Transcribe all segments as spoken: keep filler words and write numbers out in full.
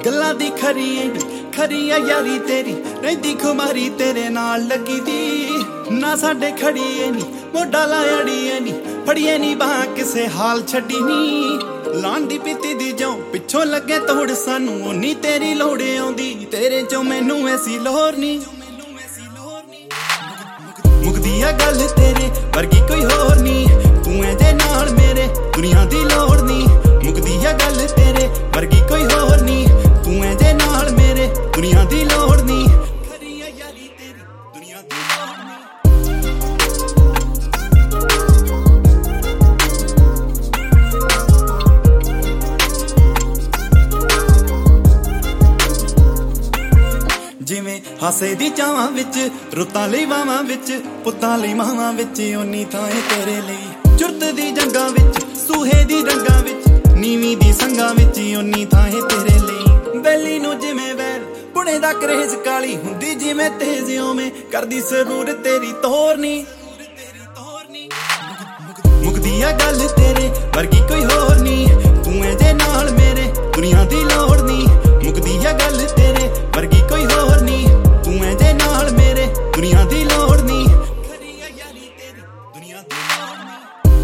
गल्लां दी खरी खरी आ यारी तेरी रहिंदी खुमारी तेरे नाल लगी दी ना साडे खड़ी ऐ नी मोढा लाया अड़िए नी फड़िए नी बाह किसे हाल छड्डी नी लाण दी पीती दी जो पिछों लगे तोड़ सानू ओनी तेरी लोड़ आउंदी तेरे चों मैनू ऐसी लोर नी मुकदी आ गल तेरे वर्गी कोई होर नी तू ऐ जे नाल मेरे दुनिया दी लोड़ नी मुकदी आ गल तेरे वर्गी कोई होर नी तू ऐ जे नाल मेरे दुनिया दी लोड़ नी खरी आ यारी तेरी दुनिया दी लोड़ नी जिवें हासे दी चावां विच रुत्तां लई वावां विच पुत्तां लई मावां विच ओनी थां ऐ तेरे लई चुरत दी जंगां विच सूहे दी रंगां विच नीवीं दी संगां विच ओनी थां ऐ तेरे लई बैली नूं जिवें वैर पुणे दा करेज काली हुंदी जिवें तेज ओवें करदी सरूर तेरी तोरनी मुकदी आ गल तेरे वर्गी कोई होर नी तू ऐ जे नाल मेरे दुनिया दी लोड़ नी मुकदी आ गल तेरे वर्गी कोई होर नी तू ऐ जे नाल मेरे दुनिया दी लोड़ नी खरी आ यारी तेरी दुनिया दी लोड़ नी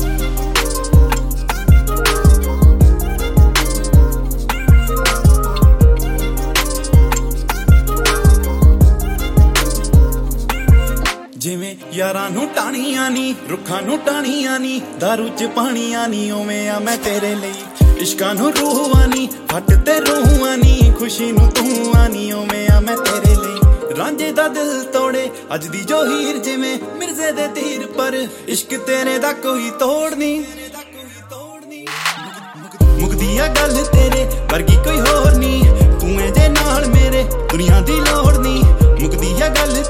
जिवें यारां नूं टाणियां नी रुखां नूं टाणियां नी दारू च पाणियां नी ओवें आ मैं तेरे लई इश्कां नूं रूह आनी फट ते रूह आनी खुशी नूं तू आनी ओवें आ मैं तेरे लई रांझे दा दिल तोड़े अज दी जो हीर जिवें मिर्जे दे तीर पर इश्क तेरे दा कोई तोड़ नी मुकदी आ गल तेरे वर्गी कोई होर नी तू ऐ जे नाल मेरे दुनिया दी लोड़ नी मुकदी आ गल